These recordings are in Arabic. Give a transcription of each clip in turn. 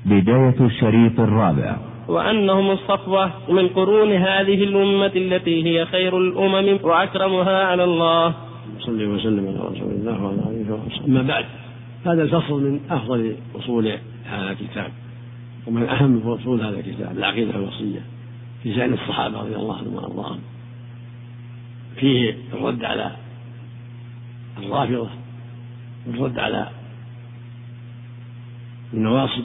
بداية الشريط الرابع. وأنهم الصفوة من قرون هذه الأمة التي هي خير الأمم وأكرمها على الله. صلى وسلم على رسول الله وعلى آله وصحبه. أما بعد، هذا الفصل من أفضل فصول هذا الكتاب ومن أهم فصول هذا الكتاب، العقيدة الوصية في شأن الصحابة رضي الله عنهم وأرضاهم. فيه الرد على الرافضة والرد على النواصب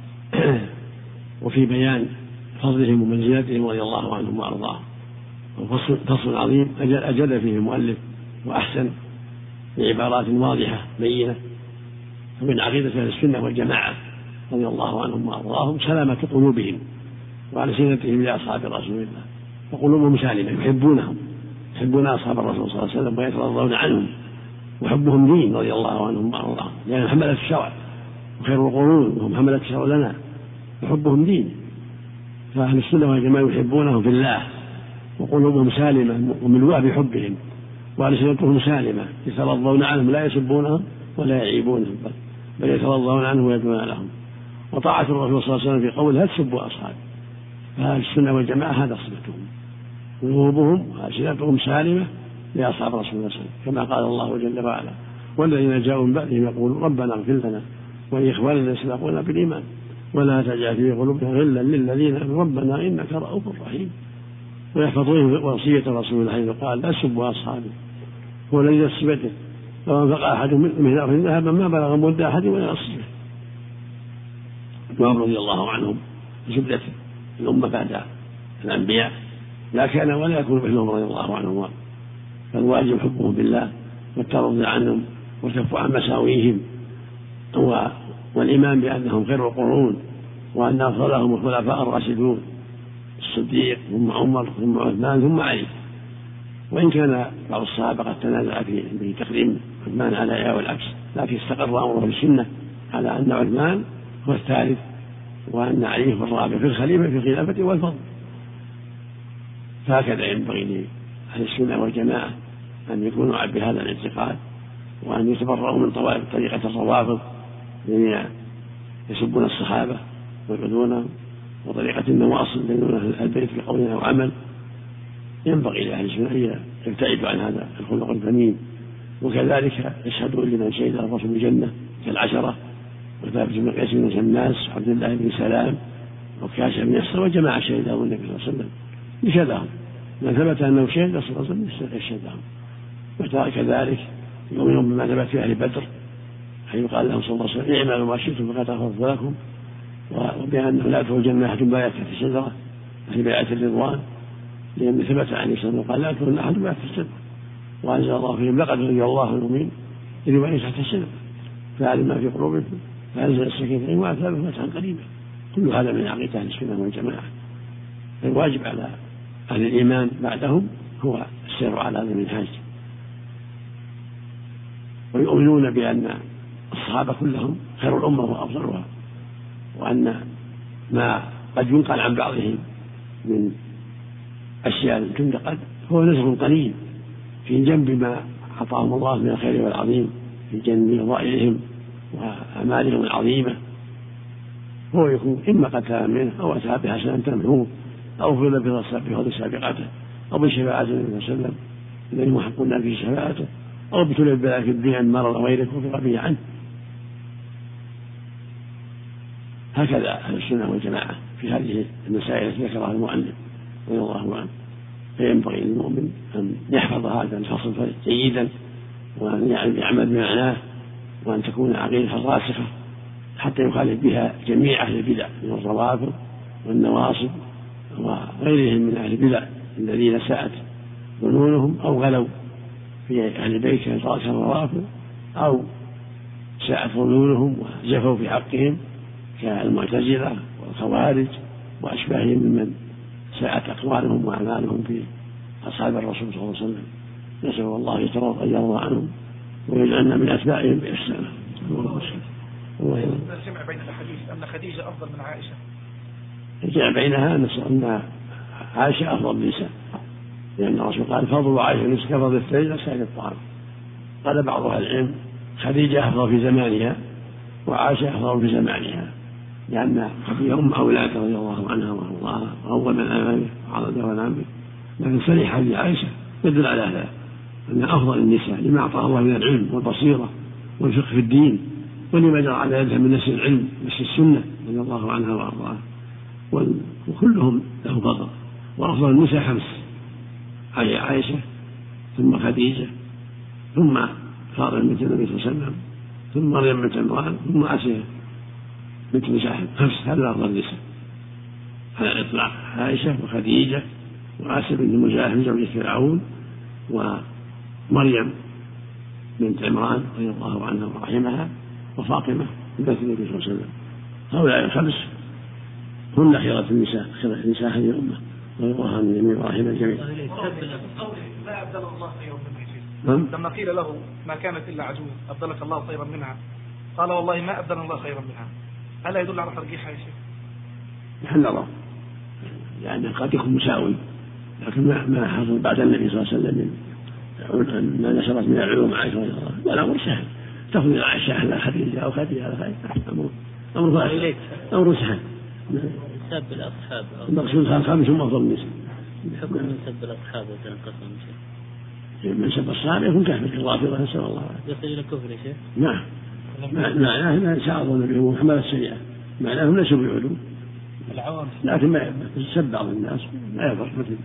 وفي بيان فضلهم ومنزلتهم رضي الله عنهم وأرضاهم. فصل عظيم أجل فيه المؤلف وأحسن بعبارات واضحة بينة. فمن عقيدة أهل السنة والجماعة رضي الله عنهم وأرضاهم سلامة قلوبهم وألسنتهم لأصحاب رسول الله، وقلوبهم سالمة، يحبون أصحاب الرسول صلى الله عليه وسلم ويترضون عنهم، وحبهم دين رضي الله عنهم وأرضاهم، لأنهم حملة الشرع وخير القرون وهم حملة الشرع لنا، وحبهم دين. فأهل السنة والجماعة يحبونهم في الله وقلوبهم سالمة وملوءة بحبهم وألسنتهم سالمة، يترضون عنهم لا يسبونهم ولا يعيبونهم، بل يترضون عنهم ويدعون لهم. وطاعة الرسول صلى الله عليه وسلم في قول لا تسبوا أصحابه. فأهل السنة والجماعة هذا صفتهم، قلوبهم وألسنتهم سالمة لأصحاب رسول الله صلى الله عليه وسلم، كما قال الله جل وعلا: والذين جاءوا من بعدهم يقولون ربنا اغفر لنا ولإخواننا الذين سبقونا بالإيمان ولا تجعل في قلوبنا غلا للذين آمنوا ربنا إنك رؤوف رحيم. ويحفظون وصية رسول الله حيث قال لا تسبوا أصحابه هو الذي نفس بيده لو أنفق أحد من أرض ذهبا ما بلغ مد أحد ولا نصفه. وهم رضي الله عنهم زبدة الأمة بعد الأنبياء، لا كان ولا يكون مثلهم رضي الله عنهم. فالواجب حبهم بالله والترضي عنهم والكف عن مساويهم، والإيمان بأنهم خير القرون وأن أفضلهم الخلفاء الراشدون الصديق ثم عمر ثم عثمان ثم علي. وإن كان بعض الصحابة قد تنازع في تقديم عثمان على إياه والعكس، لكن استقر أمره بالسنة على أن عثمان هو الثالث وأن علي هو الرابع في الخليفة في الخلافة والفضل. فهكذا ينبغي لأهل السنة والجماعة أن يكونوا بهذا الاعتقاد، وأن يتبرؤوا من طوائف طريقة الروافض الذين يسبون الصحابة ويعبدونهم، وطريقة النواصب يبينون أهل البيت بقول أو عمل. ينبغي لأهل السنة أن يبتعدوا عن هذا الخلق الذميم، وكذلك يشهدون لمن شهد الرسول بالجنة كالعشرة وثابت بن قيس بن شماس وعبد الله بن سلام وكاش بن يسر وجماعة شهدهم النبي صلى الله عليه وسلم يشهدهم، من ثبت أنه شهد صلى الله عليه وسلم يشهدهم. وكذلك يؤمنون بما ثبت في أهل بدر حيث قال لهم صلى الله عليه وسلم اعملوا ما شئتم فقد غفرت لكم، وبأنه لا يدخل الجنة أحد بايعت تحت الشجرة في بيعة الرضوان، لأن ثبت عن الإسلام قال لا يدخل أحد بايعت تحت الشجرة، وأنزل الله فيهم لقد رضي الله عن المؤمنين إذ يبايعون تحت الشجرة فعلم ما في قلوبكم فأنزل السكينة وأثابكم فتحا قريبا. كل هذا من عقيدة أهل السنة والجماعة. الواجب على أهل الإيمان بعدهم هو السير على هذا المنهاج، ويؤمنون بأن الصحابة كلهم خير الأمة وأفضلها، وأن ما قد ينقل عن بعضهم من أشياء تنتقد هو نزل قليل في جنب ما أعطاهم الله من الخير والعظيم، في جنب فضائلهم وأعمالهم العظيمة. هو يكون إما قد تاب منه أو أتى بحسنة تمحوه أو فضل بفضل سابقته أو بشفاعة النبي صلى الله عليه وسلم الذي محقنا في شفاعته أو ابتلي بالبلاء في الدنيا عن مرض غيره وفق به عنه. هكذا أهل السنة والجماعة في هذه المسائل التي ذكرها المؤلف رضي الله عنه. فينبغي للمؤمن أن يحفظ هذا الفصل جيدا وأن يعمل بمعناه، وأن تكون عقيدة راسخة حتى يخالف بها جميع أهل البدع من الروافض والنواصب وغيرهم من أهل البدع الذين ساءت ظنونهم أو غلوا في أهل البيت كالروافض أو ساءت ظنونهم وجفوا في حقهم كالمعتزلة والخوارج وأشباههم ممن ساءت أقوالهم وأعمالهم في أصحاب الرسول صلى الله عليه وسلم. نسأل الله أن يرضى عنهم ويجعلنا من أتباعهم بإحسان. الجمع بين الحديث أن خديجة أفضل من عائشة، الجمع بينها أن عائشة أفضل النساء، لأن الرسول قال فضل عائشة نصف كفضل الثلج سائر الطعام. قال بعض أهل العلم خديجة أفضل في زمانها وعائشة أفضل في زمانها، لأن خديجة أولاده رضي الله عنها وأرضاها وأول من آمن به وعرضه ونعم به، لكن صريح حديث عائشة يدل على هذا أن أفضل النساء لما أعطاه الله من العلم والبصيرة والفقه في الدين ولما جرى على يدها من نشر العلم نشر السنة رضي الله عنها وأرضاها، وكلهم له فضل. وأفضل النساء 5: عائشة، ثم خديجة، ثم فاطمة بنت النبي صلى الله عليه وسلم، ثم مريم بنت عمران، ثم آسيا بنت مزاحم. 5 هذا أفضل النساء على الإطلاق: عائشة وخديجة وآسيا بنت مزاحم زوجة فرعون ومريم بنت عمران رضي الله عنها ورحمها وفاطمة بنت النبي صلى الله عليه وسلم. هؤلاء 5 هن خيرة النساء، خيرة النساء هذه الأمة رضي الله عنهم جميعا ورحمة الجميع. لا أبدل الله خيرا منها. لما قيل له ما كانت إلا عجوز أبدلك الله خيرا منها، قال والله ما أبدل الله خيرا منها. هل يدل على ترجيحها يا شيخ؟ نحن نرى لأنه قد يكون مساوي، لكن ما حصل بعد النبي صلى الله عليه وسلم ما نشرت من العلوم عائشة رضي الله عنها والأمر سهل، تفضل عائشة على خديجة أو خديجة على خديجة، أمر سهل. سب الأصحاب المقصود 5 هم أفضل النساء. حكم من سب الأصحاب وتنقسم شيء من سب الصحابة يكون كافر كالرافضة نسأل الله العافية. يصل إلى كفر يا شيخ؟ نعم، معناه ما شاء بهم حمل الشريعة، معناهم ليسوا بعلوم، لكن ما سب بعض الناس لا يضر، مثل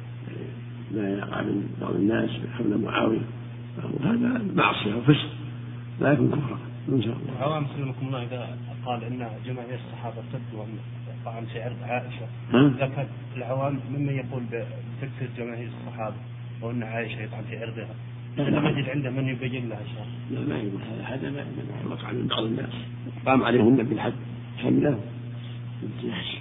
ما يقع من بعض الناس حول معاوية، وهذا معصية وفسق لا يكون كفرا إن شاء الله. العوام سلمكم الله إذا قال إن جماهير الصحابة سدوا طعن في عرض عائشة، إذا كان العوام ممن يقول بتكفير جماهير الصحابة وأن عائشة يطعن في عرضها، لم يجد عنده من يبين لها شيء. لا ما يقول هذا ما وقع من بعض الناس قام عليهم بالحد حمله بالجهش،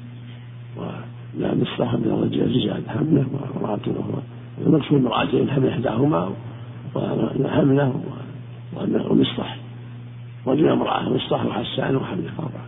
ولا مصطفى من الرجال حمله وامرأته أخرى، المقصود امرأتين حمل إحداهما وحمله ومصطح، رجل امرأة مصطح وحسان وحمله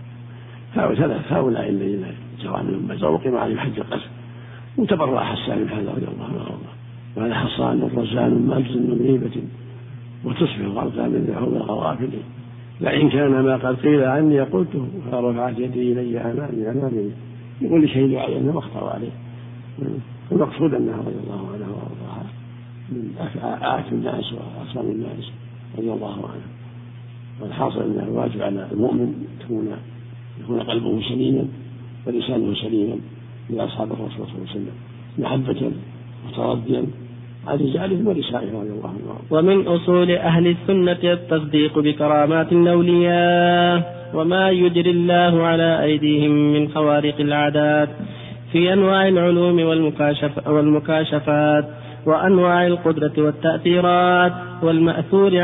4. هؤلاء الذين جرى منهم ما وقم عليهم حج القتل، وتبرأ حسان من هذا رضي الله عنه، وهذا حصان الرزان مجز من غيبة وتصبح غرقا من ذحول الغوافل، لئن كان ما قد قيل عني قلته فرفعت يدي إلي أمامي يقول لي شهيد عليه أنه اختار عليه. المقصود أنها رضي الله عنها وأرضاها من أعت الناس وأكرم الناس رضي الله عنها. والحاصل أنه الواجب على المؤمن يكون قلبه سليما ولسانه سليما لأصحاب الرسول صلى الله عليه وسلم محبة وترضيا عن رجالهم ونسائهم رضي الله عنهم. ومن أصول أهل السنة التصديق بكرامات الأولياء وما يجري الله على أيديهم من خوارق العادات في أنواع العلوم والمكاشفات وأنواع القدرة والتأثيرات والمأثور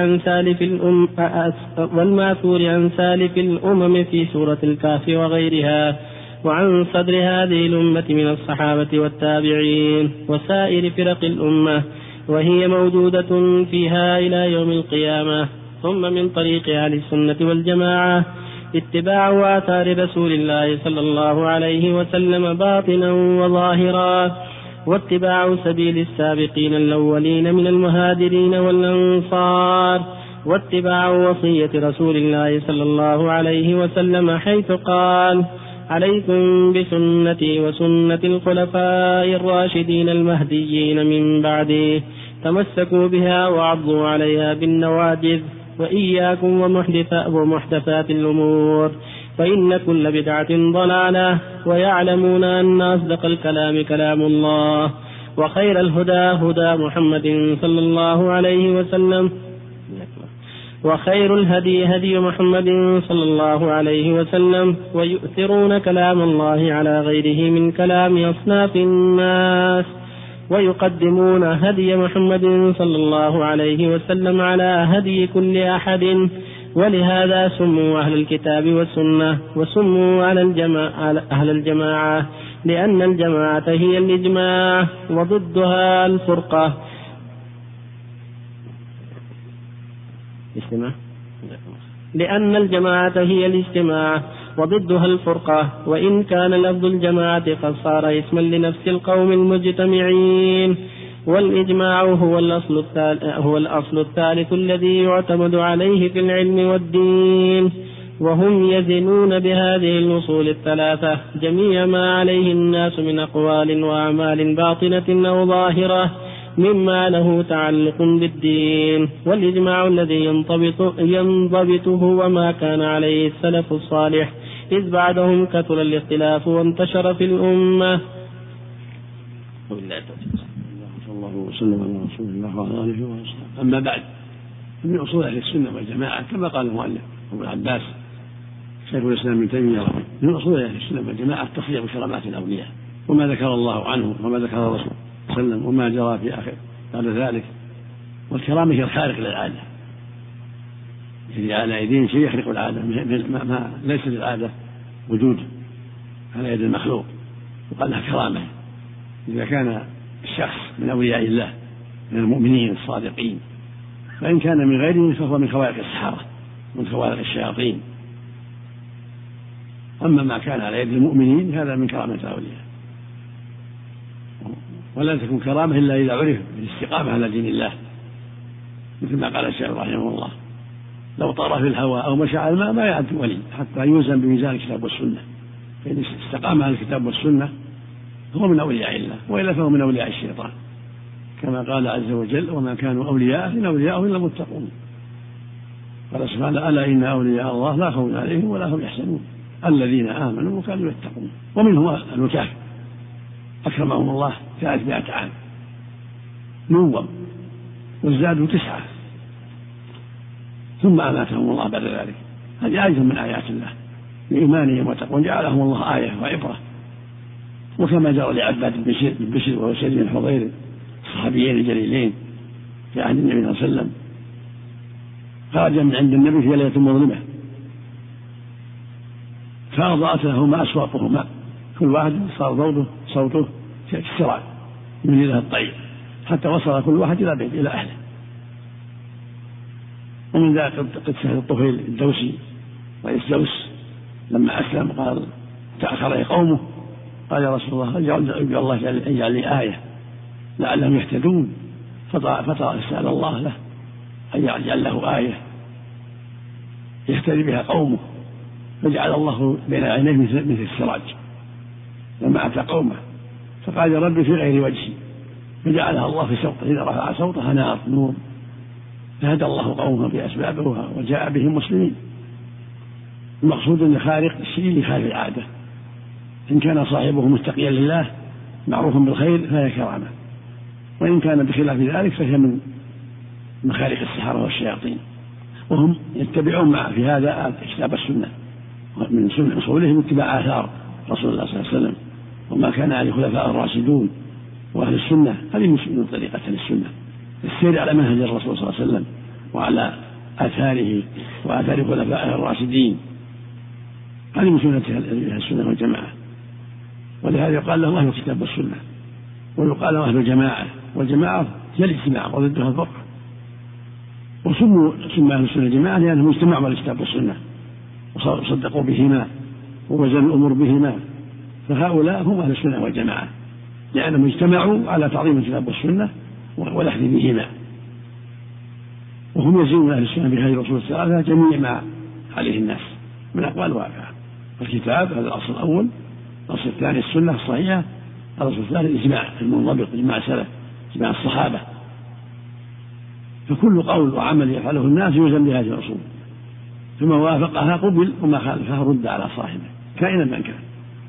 عن سالف الأمم في سورة الكهف وغيرها، وعن صدر هذه الأمة من الصحابة والتابعين وسائر فرق الأمة، وهي موجودة فيها إلى يوم القيامة. ثم من طريق أهل السنة والجماعة اتباع آثار رسول الله صلى الله عليه وسلم باطنا وظاهرا، واتباع سبيل السابقين الأولين من المهاجرين والأنصار، واتباع وصية رسول الله صلى الله عليه وسلم حيث قال: عليكم بسنتي وسنة الخلفاء الراشدين المهديين من بعدي، تمسكوا بها وعضوا عليها بالنواجذ، وإياكم ومحدثات الأمور، فإن كل بدعة ضلالة، ويعلمون أن أصدق الكلام كلام الله، وخير الهدى هدى محمد صلى الله عليه وسلم، وخير الهدي هدي محمد صلى الله عليه وسلم، ويؤثرون كلام الله على غيره من كلام أصناف الناس، ويقدمون هدي محمد صلى الله عليه وسلم على هدي كل أحد، ولهذا سموا أهل الكتاب والسنة، وسموا أهل الجماعة، لأن الجماعة هي الإجماع وضدها الفرقة. لأن الجماعة هي الاجتماع وضدها الفرقة، وإن كان لفظ الجماعة قد صار اسما لنفس القوم المجتمعين، والإجماع هو الأصل الثالث الذي يعتمد عليه في العلم والدين، وهم يزنون بهذه الأصول الثلاثة جميع ما عليه الناس من أقوال وأعمال باطنة أو ظاهرة مما له تعلق بالدين، والإجماع الذي ينضبط هو ما كان عليه السلف الصالح، إذ بعدهم كثر الاختلاف وانتشر في الأمة. الله وسلم على رسول الله وعلى آله وصحبه. أما بعد، من أصول أهل السنة والجماعة كما قال المؤلف أبو العباس شيخ الإسلام ابن تيمية من أصول أهل السنة والجماعة التصريح بكرامات الأولياء وما ذكر الله عنه وما ذكر الرسول صلى الله عليه وسلم وما جرى في آخر بعد ذلك. والكرامة هي الخارق للعادة، إذا على أيدين شيء يخرق العادة، ما ليس للعادة وجود على يد المخلوق، وقال لها كرامة. إذا كان الشخص من أولياء الله من المؤمنين الصادقين، فإن كان من غيره فهو من خوارق السحرة من خوارق الشياطين. أما ما كان على يد المؤمنين هذا من كرامة الأولياء، ولا تكون كرامة إلا إذا عرف بالاستقامة على دين الله، مثل ما قال الشيخ رحمه الله لو طار في الهواء أو مشى على الماء ما يعد ولي حتى يوزن بميزان الكتاب والسنة. فإن استقام على الكتاب والسنة هو من أولياء الله، وإلا فهو من أولياء الشيطان، كما قال عز وجل وما كانوا أولياء إن أولياءه إلا المتقون. قال سبحانه ألا إن أولياء الله لا خوف عليهم ولا هم يحزنون الذين آمنوا وكانوا يتقون. ومنهم الوكافة أكرمهم الله 300 عام نوم وازدادوا 9 ثم أماتهم الله بعد ذلك. هذه آية من آيات الله بإيمانهم وتقوى جعلهم الله آية وعبرة. وكما جرى لعباد بن بشر وهو سيد بن حضير الصحابيين الجليلين في عهد النبي صلى الله عليه وسلم، خرج من عند النبي في ليلة مظلمة فأضاءت لهما أصواتهما، كل واحد صار صوته كالسراج من له الطير حتى وصل كل واحد إلى بيت إلى أهله. ومن ذلك قصة الطفيل الدوسي رئيس دوس لما أسلم قال تأخر قومه، قال يا رسول الله اجعل الله يجعل لي آية لعلهم يهتدون، فسأل الله له أن يجعل له آية يهتدي بها قومه، فجعل الله بين عينيه مثل السراج لما أتى قومه، فقال يا ربي في غير وجهي، فجعلها الله في صوته، إذا رفع صوتها نور، فهدى الله قومه بأسبابه وجاء بهم مسلمين. المقصود أن خارق الشيء لخارق العادة، إن كان صاحبه متقيا لله معروفا بالخير فهي كرامة، وإن كان بخلاف ذلك فهي من مخارق السحرة والشياطين. وهم يتبعون مع في هذا كتاب السنة، من سنة أصولهم اتباع آثار رسول الله صلى الله عليه وسلم وما كان عليه الخلفاء الراشدون وأهل السنة. هذه من طريقة السنة، السير على منهج الرسول صلى الله عليه وسلم وعلى آثاره وآثار خلفائه الراشدين، هذه من سنة السنة والجماعة. ولهذا يقال لهم أهل الكتاب والسنة، ويقال لهم أهل الجماعة، والجماعة هي الاجتماع وضدها الفرقة. وسموا أهل السنة الجماعة لأنهم اجتمعوا على الكتاب والسنة وصدقوا بهما ووزنوا الأمور بهما، فهؤلاء هم أهل السنة والجماعة لأنهم اجتمعوا على تعظيم الكتاب والسنة والأخذ بهما. وهم يزنون أهل السنة بهذه الأصول الثلاثة جميع ما عليه الناس من أقوال وأفعال. الكتاب هذا الأصل الأول، الأصل الثاني السنة الصحيحة، الأصل الثالث الإجماع المنضبط، إجماع السلف، إجماع الصحابة. فكل قول وعمل يفعله الناس يوزن بهذه الأصول، ثم وافقها قبل وما خالفها رد على صاحبه كائنا من كان.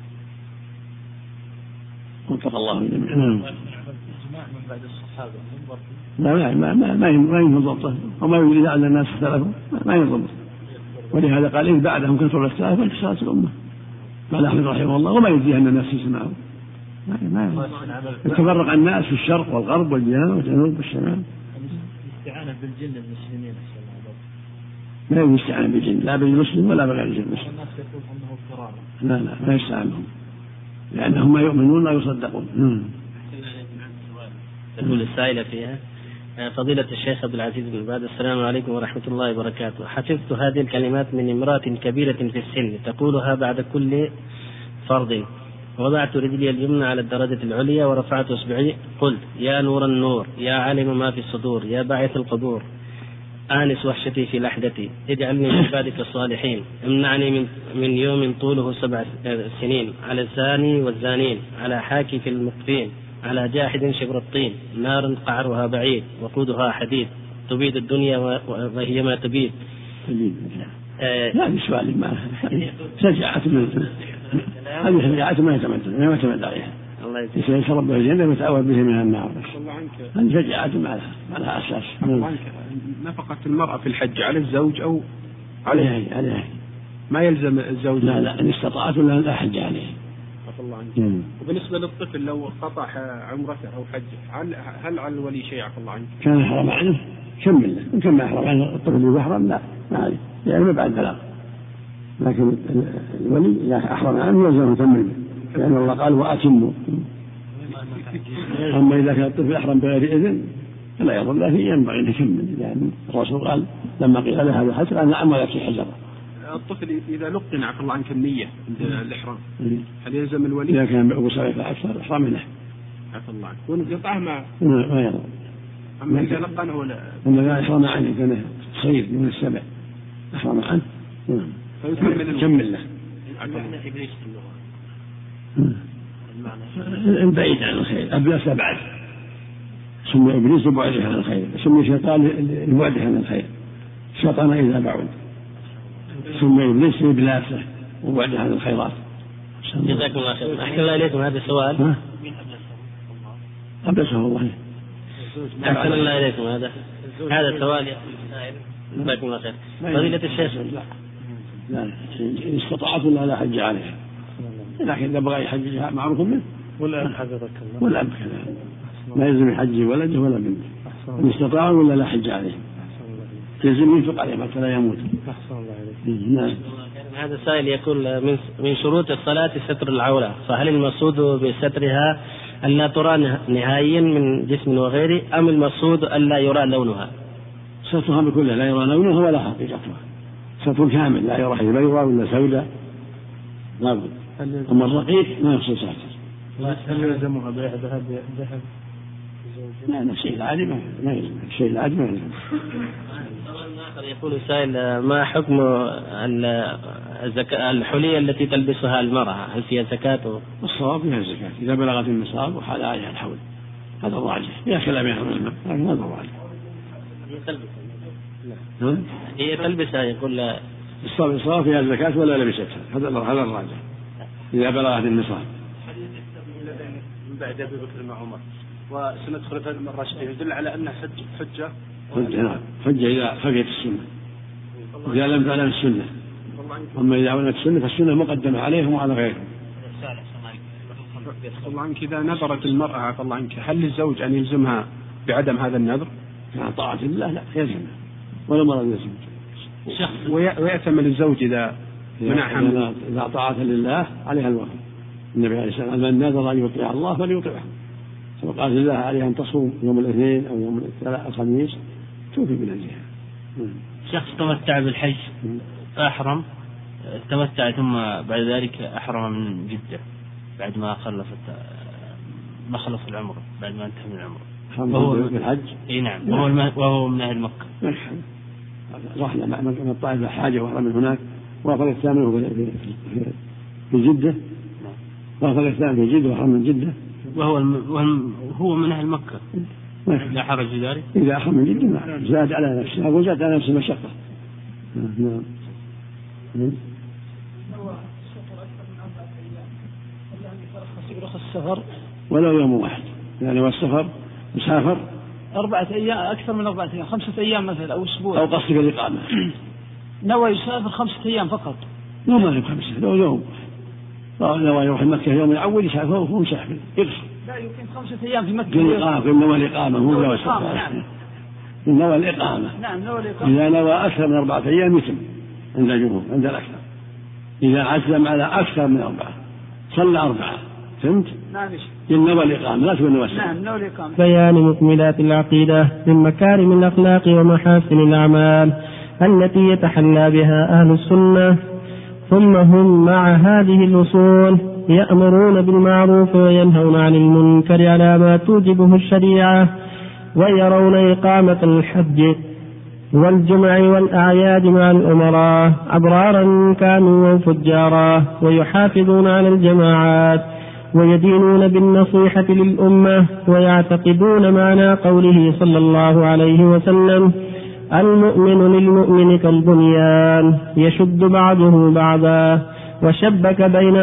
وفق الله جميعا. من بعد الصحابة ما يمكن ضبطه، وما يريد أن الناس اختلفوا ما ينضبط. ولهذا قال إذ بعدهم كثر الاختلاف فانتشرت الأمة. قال أحمد رحمه الله وما يدري أن الناس يسمعوا، ما يتفرق الناس في الشرق والغرب والجنوب والجنوب والشمال. الاستعانة بالجن المسلمين ما يجوز الاستعانة بالجن لا بالمسلم ولا بغير الجن. الناس يقول أنه كرامة. لا ما يستعان بهم لأنهم ما يؤمنون لا يصدقون. تقول السائلة فيها فضيلة الشيخ عبد العزيز بن باز السلام عليكم ورحمة الله وبركاته. حفظت هذه الكلمات من امرأة كبيرة في السن تقولها بعد كل فرض. وضعت رجلي اليمنى على الدرجة العليا ورفعت اصبعي قلت يا نور النور، يا عالم ما في الصدور، يا باعث القبور، آنس وحشتي في لحدتي، اجعلني من عبادك الصالحين، امنعني من يوم طوله 7 سنين، على الزاني والزانين، على حاكي في المقفين، على جاحد شبر الطين، نار قعرها بعيد وقودها حديد، تبيد الدنيا وهي ما تبيد. لا بسؤال ما شجاعة من هذه شجاعة ما يتمد عليها. يشرب به الجنة ويتأول به من النار. هذه شجاعة ما لها أساس. نفقة المرأة في الحج على الزوج أو عليه ما يلزم الزوج؟ لا إن استطاعت ولا لا حج عليه. وبالنسبة للطفل لو قطع عمرته أو حجه هل على الولي شيء عفى الله عنك؟ كان يحرم عنه كمل له، إن كان ما يحرم عنه الطفل اللي يحرم لا ما عليه يعني ما بعد بلاغ، لكن الولي إذا أحرم عنه يلزم يكمل به لأن الله قال وأتموا. أما إذا كان الطفل أحرم بغير إذن فلا يضر له ينبغي أن يكمل، لأن الرسول قال لما قيل له هذا الحج قال نعم ولكن حجر. الطفل إذا لقن عفى الله عنك النية عند الإحرام هل يلزم الولي؟ إذا كان أبو سعيد أكثر إحرام له عفى الله عنك ونقطعه ما يضر. أما إذا لقنه ولا أما إحرام عنه كان صغير من 7 إحرام عنه فيكمل له. بعيد عن الخير أبلس بعد سمي إبليس بعده عن الخير، سمي شيطان لبعده عن الخير، شيطان إذا بعد سمي إبليس إبلاسه وبعده عن الخيرات. جزاكم الله خير. أحسن الله إليكم هذا السؤال. أبلسه الله. أحسن الله إليكم هذا السؤال جزاكم الله خير. فضيلة الشيخ لا إن استطاعت ولا لا حج عليها، لكن إذا بغى يحجها معروف منه ولا حفظك الله ولا كذا ما يلزم يحج ولده ولا بنته، إن استطاع ولا لا حج عليه يلزم ينفق عليه حتى لا يموت. نعم. هذا السائل يقول من شروط الصلاة ستر العورة، فهل المقصود بسترها ألا ترى نهائيا من جسم وغيره أم المقصود ألا يرى لونها؟ سترها بكلها لا يرى لونها ولا حقيقتها، ستر كامل لا يرى بيضاء ولا سوداء لابد. أما الرقيق ما يحصل ساتر. هل يلزمها بيع ذهب؟ لا الشيء العادي ما يلزم، الشيء العادي ما يلزم. يقول السائل ما حكم الحلية التي تلبسها المرأة، هل فيها زكاة؟ الصواب فيها الزكاة إذا بلغت النصاب وحال عليها الحول، هذا الراجح. فيها كلام يا العلماء لكن هذا الراجح. هي تلبسها يقول الصواب فيها الزكاة ولا لبستها، هذا الراجح إذا بلغت النصاب. من بعد أبي بكر مع عمر وسنة خلفاء الراشدين يدل على أنها حجة إذا خفيت السنة، إذا لم تعلم السنة. أما إذا علمت السنة فالسنة مقدمة عليهم وعلى غيرهم. الله عنك إذا نذرت المرأة عفى الله عنك هل للزوج أن يلزمها بعدم هذا النذر؟ مع طاعة الله لا يلزمها ولا مرة يلزم. ويأتمل الزوج إذا منعها إذا طاعة لله عليها الوفاء. النبي عليه الصلاة والسلام من نذر أن يطيع الله فليطيعه، وقال لله عليه أن تصوم يوم الاثنين أو يوم الخميس توفي بنذرها. شخص تمتع بالحج أحرم تمتع ثم بعد ذلك أحرم من جدة بعد ما خلص العمر، بعد ما انتهى من العمر وهو بالحج. اي نعم. وهو من أهل مكة. رحنا من الطائف حاجة وأحرم من هناك، وأخذ الثامن في جدة، وأخذ الثامن في جدة وأحرم من جدة، وهو من أهل مكة. لا حرج في ذلك إذا أحرم من جدة زاد على نفسه وزاد على نفسه مشقة. السفر ولو يوم واحد يعني والسفر مسافر 4 أيام أكثر من 4 أيام 5 أيام مثلا أو أسبوع أو قصد الإقامة نوى يسافر 5 أيام فقط يوم ما 5 لو يوم نوى يروح مكة يوم الأول يسافر وهو مسافر يقصر لا يمكن 5 أيام في مكة في نوى الإقامة مو نوى السفر في نوى الإقامة. نعم نوى الإقامة. إذا نوى أكثر من 4 أيام يتم عند الجمهور عند الأكثر. إذا عزم على أكثر من 4 صلى 4 فهمت؟ نعم. نوى الإقامة لا تقول نوى السفر. نعم نوى الإقامة. بيان مكملات العقيدة من مكارم الأخلاق ومحاسن الأعمال التي يتحلى بها أهل السنة، ثم هم مع هذه الأصول يأمرون بالمعروف وينهون عن المنكر على ما توجبه الشريعة، ويرون إقامة الحج والجمع والأعياد مع الأمراء أبرارا كانوا أو فجارا، ويحافظون على الجماعات ويدينون بالنصيحة للأمة، ويعتقدون معنى قوله صلى الله عليه وسلم: المؤمن للمؤمن كالبنيان يشد بعضه بعضا، وشبك بين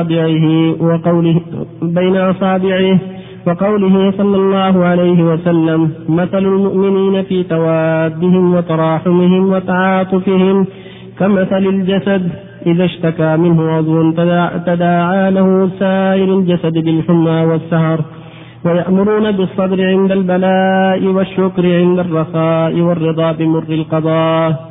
أصابعه وقوله صلى الله عليه وسلم: مثل المؤمنين في توادهم وتراحمهم وتعاطفهم كمثل الجسد إذا اشتكى منه عضو تداعى له سائر الجسد بالحمى والسهر، ويأمرون بالصبر عند البلاء والشكر عند الرخاء والرضا بمر القضاء،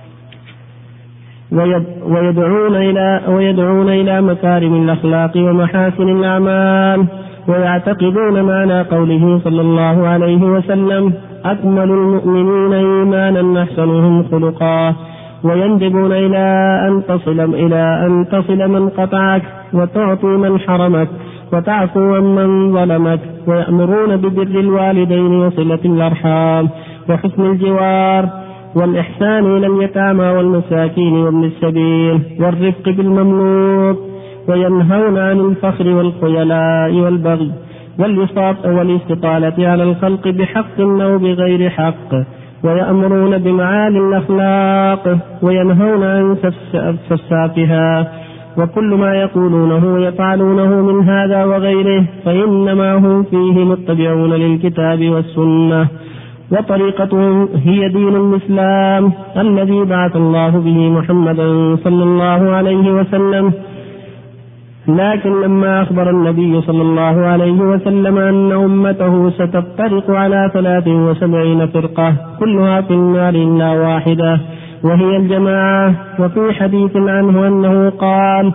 ويدعون إلى مكارم الأخلاق ومحاسن الأعمال، ويعتقدون معنى قوله صلى الله عليه وسلم: أكمل المؤمنين إيمانا أحسنهم خلقا، ويندبون إلى أن تصل من قطعك، وتعطي من حرمك، وتعفو عمن ظلمك، ويأمرون ببر الوالدين وصلة الأرحام وحسن الجوار والإحسان إلى اليتامى والمساكين وابن السبيل والرفق بالمملوك، وينهون عن الفخر والخيلاء والبغي والاستطالة على الخلق بحق أو بغير حق، ويأمرون بمعالي الأخلاق، وينهون عن سفسافها، وكل ما يقولونه يفعلونه من هذا وغيره فإنما هم فيه متبعون للكتاب والسنة، وطريقتهم هي دين الإسلام الذي بعث الله به محمدا صلى الله عليه وسلم. لكن لما أخبر النبي صلى الله عليه وسلم أن أمته ستفترق على 73 فرقة كلها في النار إلا واحدة وهي الجماعة، وفي حديث عنه أنه قال: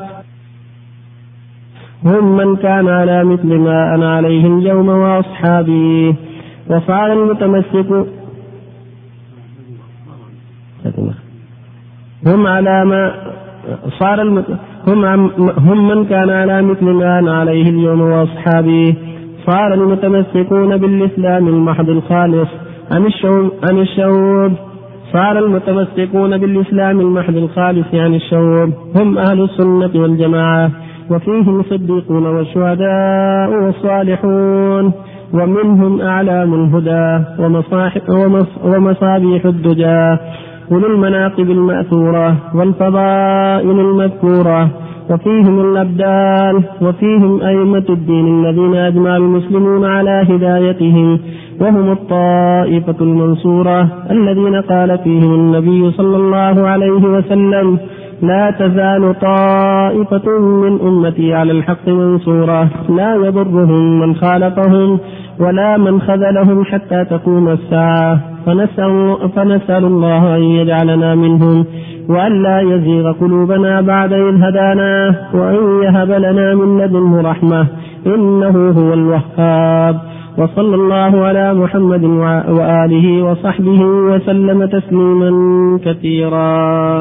هم من كان على مثل ما أنا عليه اليوم وأصحابي. وصار المتمسك هم من كان على مثل ما أنا عليه اليوم وأصحابي. صار المتمسكون بالإسلام المحض الخالص عن الشعوب صار المتمسكون بالإسلام المحض الخالص عن الشعوب هم أهل السنة والجماعة، وفيهم الصديقون والشهداء والصالحون، ومنهم أعلام الهدى ومصابيح الدجى، أولو المناقب المأثورة والفضائل المذكورة، وفيهم الأبدال، وفيهم أئمة الدين الذين أجمع المسلمون على هدايتهم، وهم الطائفة المنصورة الذين قال فيهم النبي صلى الله عليه وسلم: لا تزال طائفة من أمتي على الحق منصورة لا يضرهم من خالفهم ولا من خذلهم حتى تقوم الساعة. فنسأل الله أن يجعلنا منهم، وأن لا يزيغ قلوبنا بعد إذ هدانا، وأن يهب لنا من لدنه رحمة إنه هو الوهاب. وصلى الله على محمد وآله وصحبه وسلم تسليما كثيرا.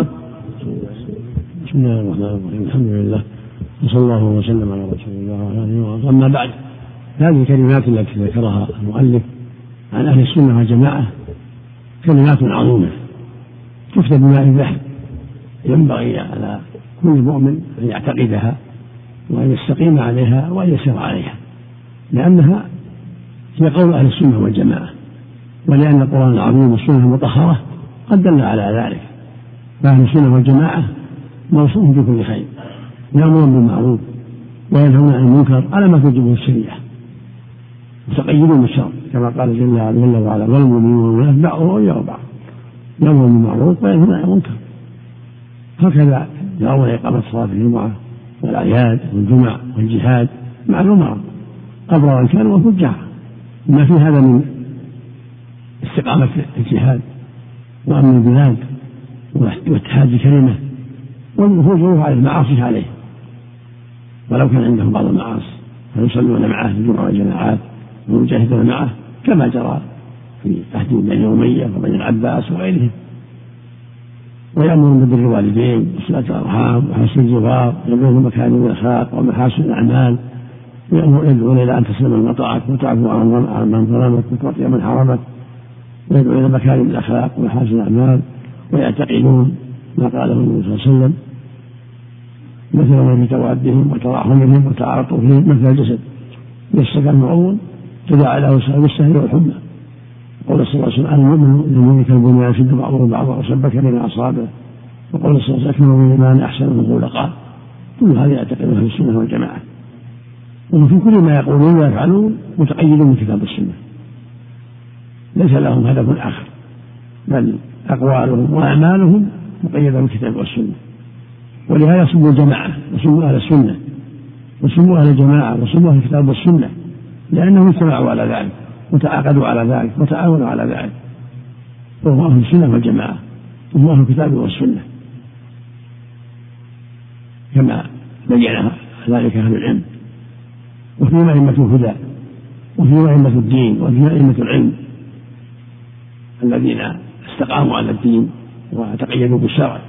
بسم الله الرحمن الرحيم. الحمد لله وصلى الله وسلم على رسول الله وعلى اله وصحبه. اما بعد، هذه الكلمات التي ذكرها المؤلف عن اهل السنه والجماعه كلمات عظيمه تفتى بماء الذهب، ينبغي على كل مؤمن ان يعتقدها وان يستقيم عليها وان يسير عليها، لانها هي قول اهل السنه والجماعه، ولان القران العظيم والسنه المطهره قد دل على ذلك. فاهل السنه والجماعه موصوف بكل خير، يأمرون بالمعروف وينهون عن المنكر على ما توجبه الشريعة، متقيدون بالشرع كما قال جل وعلا: والمؤمنون بعضهم أولياء بعض يأمرون بالمعروف وينهون عن المنكر. هكذا يرون إقامة صلاة الجمعة والأعياد والجمع والجهاد مع الأمراء أبرارا كانوا وفجارا، ما في هذا من استقامة الجهاد وأمن البلاد واتحاد الكلمة والخروج على المعاصي عليه، ولو كان عندهم بعض المعاصي فيصلون معه في الجمعة والجماعات ويجاهدون معه كما جرى في عهد بني أمية وبني العباس وغيرهم. ويأمرون ببر الوالدين وصلة الأرحام وحسن الجوار، يأمرون بمكارم الأخلاق ومحاسن الأعمال، يدعون إلى أن تسلم من قطعك وتعفو عن من ظلمك وتعطي من حرمك، ويدعو إلى مكارم الأخلاق ومحاسن الأعمال، ويعتقدون ما قاله النبي صلى الله عليه وسلم مثلا في توادهم وتراحمهم وتعاطفهم مثل الجسد يشتكى المعون تداعى له سائر السهر والحمى. قول صلى الله عليه وسلم المؤمن كالبنيان يشد بعضه بعضا وشبك بين أصابعه. وقول صلى الله عليه وسلم من الإيمان أحسنه خلقا. كل هذا يعتقد أهل السنة والجماعة، وفي كل ما يقولون ويفعلون متقيدون بكتاب السنة، ليس لهم هدف آخر، بل أقوالهم وأعمالهم مقيدة بالكتاب والسنة. ولهذا سموا الجماعة وسموا أهل السنة وسموا أهل الجماعة وسموا أهل الكتاب والسنة، لأنهم اجتمعوا على ذلك وتعاقدوا على ذلك وتعاونوا على ذلك، وهم أهل السنة والجماعة وهم أهل الكتاب والسنة كما بين ذلك أهل العلم. وفيهم أئمة الهدى وفيهم أئمة الدين وفيهم أئمة العلم الذين استقاموا على الدين وتقيدوا بالشرع،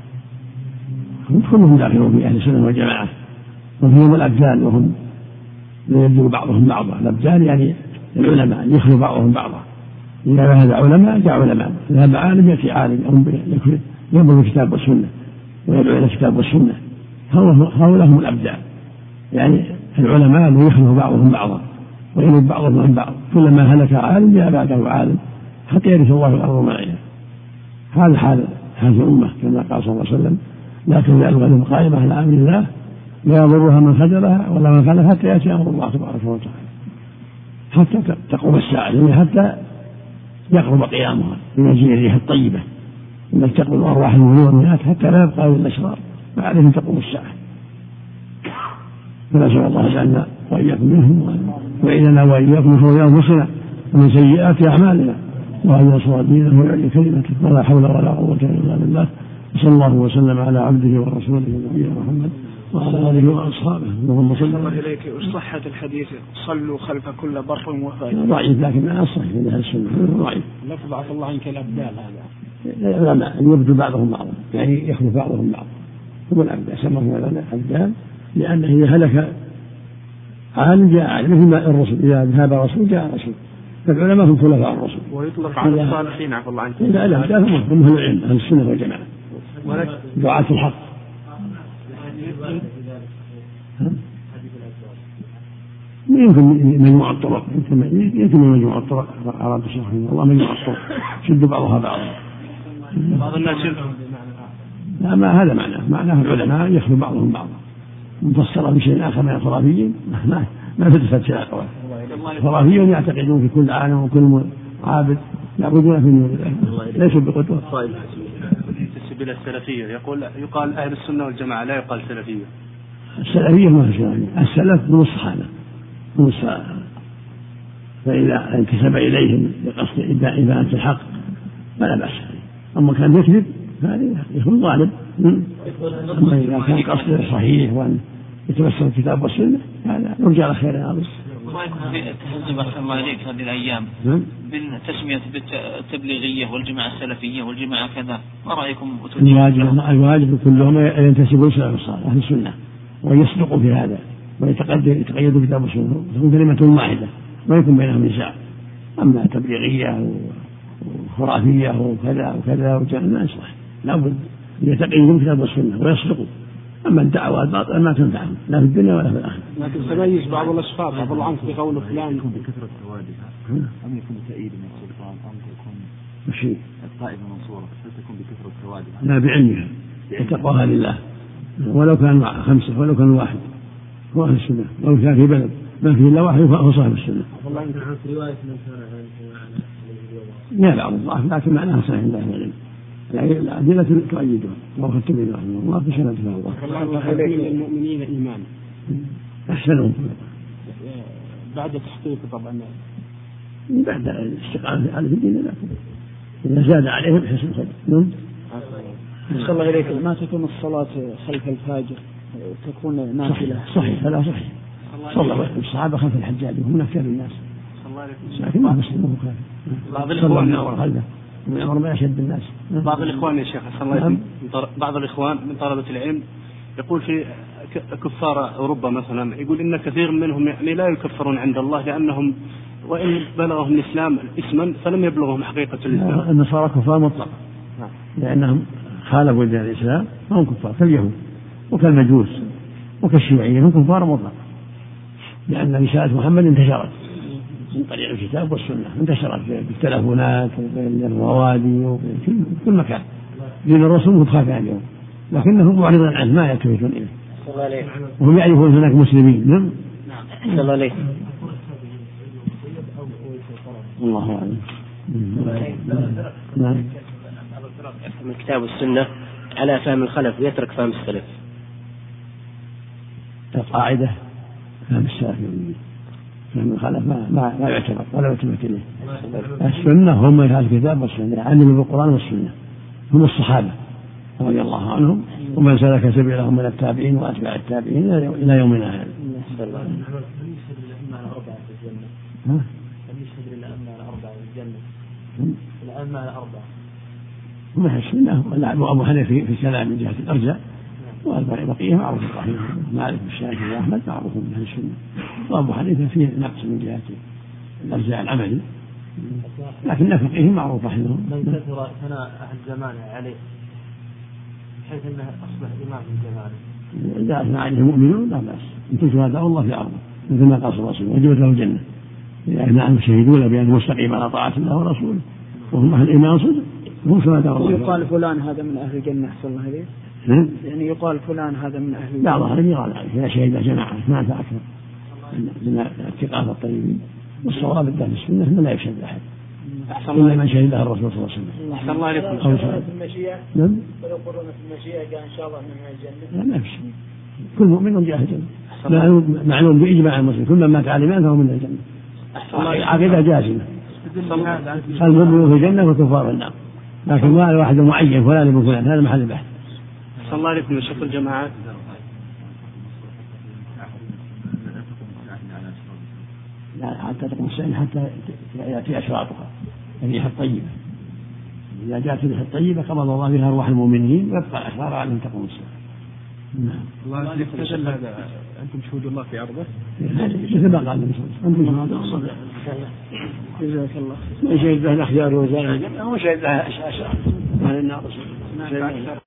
كلهم داخلون في أهل السنة والجماعة. وفيهم الأبدال وهم يبدل بعضهم بعضا. الأبدال يعني العلماء يخلو بعضهم بعضا، إذا ذهب علماء جاء علماء، ذهب عالم يأتي عالم ينظر الكتاب والسنة ويدعو إلى الكتاب والسنة. هؤلاء هم الأبدال، يعني العلماء اللي يخلو بعضهم بعضا ويلد بعضهم عن بعض، كلما هلك عالم جاء بعده عالم حتى يرث الله الأرض ومن عليها. هذا حال هذه الأمة كما قال صلى الله عليه وسلم لا تزال الغنم قائمة على أمر الله لا يضرها من خذلها ولا من خالفها حتى يأتي أمر الله تبارك وتعالى، حتى تقوم الساعة، يعني حتى يقرب قيامها بمجيء الريح الطيبة التي تقبل أرواح المؤمنين والمؤمنات حتى لا يبقى للأشرار بعدهم تقوم الساعة. فنسأل الله جعلنا وإياكم منهم وإننا وإياكم شرور أنفسنا ومن سيئات أعمالنا وأن ينصر دينه ويعلي كلمته ولا حول ولا قوة إلا بالله. صلى الله وسلم على عبده ورسوله نبينا محمد وعلى آله وأصحابه. اللهم صل الله إليك. وصحة الحديث صلوا خلف كل بر وفاجر ضعيف، لكن لا صحيح من أهل السنة ضعيف. لا تضعف الله عنك الأبدال هذا العلماء يبدو بعضهم بعضا، يعني يخلو بعضهم بعضا، هم الأبدال سموهم الأبدال لأنه إذا هلك عالم جاء عالم مثل ما الرسل إذا ذهب رسول جاء رسول، فالعلماء هم خلفاء الرسل. ويطلق على الصالحين عفوا الله عنك. لا الأبدال هم أهل العلم أهل السنة والجماعة دعاة الحق. يمكن مجموعة الطرق، يمكن مجموعة الطرق أراد الشيخ الله مجموعة الطرق شد بعضها بعضا. بعض الناس لا ما هذا معناه العلماء يخلو بعضهم بعضا، مفسرة بشيء آخر من الخرافيين ما تدفت شيء أقوال. الخرافيون يعتقدون في كل عالم وكل عابد يعبدون في نور الله ليسوا بقدوة. بالنسبة السلفية يقال أهل السنة والجماعة لا يقال سلفية. السلفية ما هي سلفية، السلف من الصحابة فإذا انتسب إليهم بقصد إبانة الحق فلا بأس، أما كان يكذب فهذا يكون ظالم. أما إذا كان قصده صحيح وأن يتمثل الكتاب والسنة هذا نرجى على خير عظيم. التحزب أحسن الله إليك هذه الأيام بالتسمية بالتبليغية والجماعة السلفية والجماعة كذا، ما رأيكم؟ الواجب كلهم ينتسبوا إلى أهل السنة ويصدقوا في هذا ويتقيدوا بكتاب والسنة، تكون كلمة واحدة ما يكون بينهم نزاع. أما تبليغية وخرافية وكذا وكذا وكذا ما يصلح، لابد يتقيدوا بكتاب والسنة ويصدقوا. أما الدعوات باطلة ما تنفعهم لا في الدنيا ولا في الآخرة. لكن تميز بعض الأشخاص عفوا الله عنك بقول فلان يكون بكثرة توادها أم يكون تأييد من السلطان أم تكون مشي الطائفة منصورة هل تكون بكثرة توادها؟ لا بعلمها وتقواها لله، ولو كان 5 ولو كان 1 هو أهل السنة، ولو كان في بلد ما فيه إلا 1 فهو صاحب السنة. والله أنت عن رواية من كان لا بعض الضعف لكن معناها صحيح عند أهل العلم، الأدلة تؤيدها وأخذت به رحمه الله في سنة الله. الله المؤمنين إيمان أحسنهم بعد تحقيق طبعا بعد الاستقامة على الدين، لكن إذا زاد عليهم حسن خير. صلى الله إليك ما تكون الصلاة خلف الفاجر تكون نافلة؟ صحيح هذا صحيح. صلى الصحابة خلف الحجاج وهم أكثر الناس، لكن ما مسلمه خالف. بعض الإخوان خلفه من أمر ما يشد الناس. بعض الإخوان يا شيخ الله بعض الإخوان من طلبة العلم يقول في كفار أوروبا مثلا، يقول إن كثير منهم يعني لا يكفرون عند الله لأنهم وإن بلغهم الإسلام اسما فلم يبلغهم حقيقة الإسلام. النصارى كفار مطلقا لأنهم خالفوا دين الإسلام فهم كفار كاليهود وكالمجوس وكالشيوعيين هم كفار مطلقا، لأن رسالة محمد انتشرت من طريق الكتاب والسنة، انتشرت بالتلفونات وبين الروادي وفي كل مكان. دين الرسول متخافى عنهم لكنهم معرضون عنه ما يلتفتون إليه وهم يعرفون هناك مسلمين. نعم الله عليك. الله أعلم. نعم. من الكتاب والسنة على فهم الخلف ويترك فهم السلف. القاعدة فهم السلف فهم الخلف ما يعتبر ولا يلتفت إليه. السنة هم أهل الكتاب والسنة علموا بالقرآن والسنة، هم الصحابة رضي الله عنهم ومن سلك سبيلهم من التابعين وأتباع التابعين إلى يومنا هذا. الأئمة الأربعة هم أهل السنة، وأبو حنيفة في كلام من جهة الأرجاء، والبقية معروف رحمه مالك والشافعي وأحمد معروف من أهل السنة، وأبو حنيفة فيه نقص من جهة الأرجاء العملي، لكن فقيه معروف رحمه. من كثر ثناء أهل زمانه عليه بحيث أنه أصبح إمام من زمانه إذا أثنى عليه المؤمنون لا بأس، أنتم شهداء الله في أرضه مثل ما قال صلى الله عليه وسلم وجبت له الجنة إذا أثنى عنهم شهدون بأن مستقيم على طاعة الله ورسوله وهم أهل الإيمان صدق هم شهداء الله. يقال فلان هذا من أهل الجنة أحسن الله إليه، يعني يقال فلان هذا من أهل الجنة. لا ظهر يقال إذا شهد جماعة ما أكثر من اتقاء الطيبين، والصواب الدين السنة ما لا يشهد أحد إلا من شهد الرسول صلى الله عليه وسلم. أحسن الله عليكم. في المشيئة نعم ولو قرنا في المشيئة قال إن شاء الله من أهل الجنة. لا نفس كل مؤمن جاء الجنة معلوم بإجماع المسلم كل من مات عالما فهو من الجنة. عقيدة جازمة المؤمن في الجنة والكفار في النار، لكن ما الواحد معين فلان ابن فلان هذا محل البحث. أحسن الله عليكم. شوف الجماعات لا حتى تقوم السنة حتى يأتي أشراطها الريح الطيبة، إذا جاءت الريح الطيبة قبض الله بها أرواح المؤمنين ويبقى الأشرار عليهم تقوم السنة. نعم. الله عليكم. أنتم شهود الله في أرضه مثل ما قال النبي صلى الله عليه وسلم. جزاك الله. من شهد له الأخيار وزارة الجنة وشهد لها أشرار أهل النار.